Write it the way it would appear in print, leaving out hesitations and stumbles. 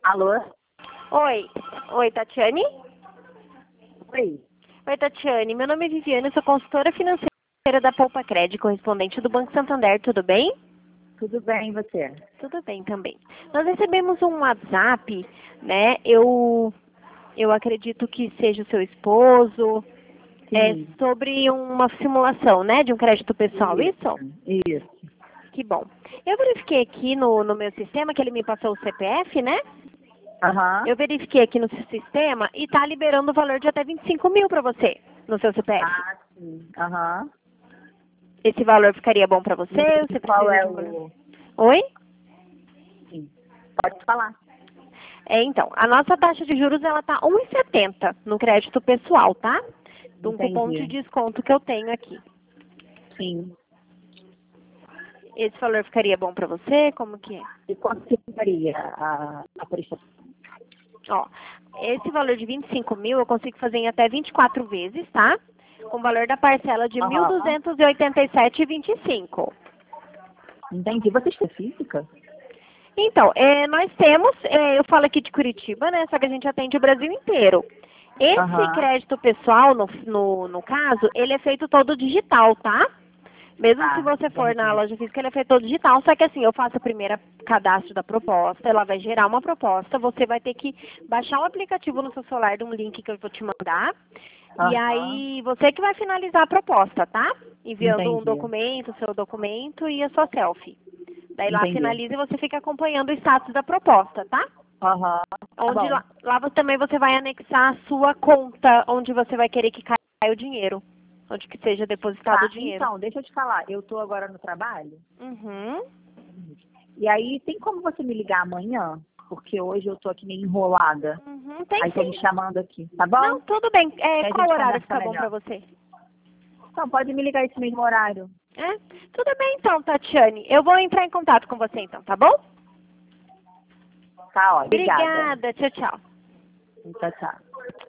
Alô? Oi. Oi, Tatiane? Oi. Oi, Tatiane. Meu nome é Viviane, eu sou consultora financeira da Poupa Crédito, correspondente do Banco Santander, tudo bem? Tudo bem, e você? Tudo bem também. Nós recebemos um WhatsApp, né? Eu acredito que seja o seu esposo, Sim. sobre uma simulação, né? De um crédito pessoal, isso? Isso. Que bom. Eu verifiquei aqui no meu sistema que ele me passou o CPF, né? Aham. Eu verifiquei aqui no sistema e está liberando o valor de até 25 mil para você no seu CPF. Ah, sim. Aham. Esse valor ficaria bom para você? E Você qual precisa é de um valor? o... Oi? Sim. Pode falar. Então, a nossa taxa de juros ela tá 1,70 no crédito pessoal, tá? De um cupom de Entendi. desconto que eu tenho aqui. Sim. Esse valor ficaria bom para você? Como que é? E quanto que ficaria a prestação? Ó, esse valor de 25 mil eu consigo fazer em até 24 vezes, tá? Com o valor da parcela de Aham. 1.287,25. Entendi. Você é física? Então, nós temos, eu falo aqui de Curitiba, né? Só que a gente atende o Brasil inteiro. Esse Aham. crédito pessoal, no caso, ele é feito todo digital, tá? Mesmo se Tá, você for na entendi. loja física, ele é feito todo digital. Só que assim, eu faço a primeira cadastro da proposta, ela vai gerar uma proposta, você vai ter que baixar um aplicativo no seu celular de um link que eu vou te mandar. E Aham. aí, você que vai finalizar a proposta, tá? Enviando um Entendi. documento, o seu documento e a sua selfie. Daí lá Entendi. finaliza e você fica acompanhando o status da proposta, tá? Aham. Tá Onde bom. lá também você vai anexar a sua conta, onde você vai querer que caia o dinheiro. Onde que seja depositado o Tá, dinheiro. então, deixa eu te falar. Eu tô agora no trabalho. Uhum. E aí, tem como você me ligar amanhã? Porque hoje eu tô aqui meio enrolada. Uhum, tem Aí tô me sim. chamando aqui, tá bom? Não, tudo bem. Que a Qual gente horário conversa fica bom pra melhor. você? Então, pode me ligar esse mesmo horário. É? Tudo bem então, Tatiane. Eu vou entrar em contato com você então, tá bom? Tá, ó. Obrigada. Obrigada. Tchau, tchau. Tchau, tchau.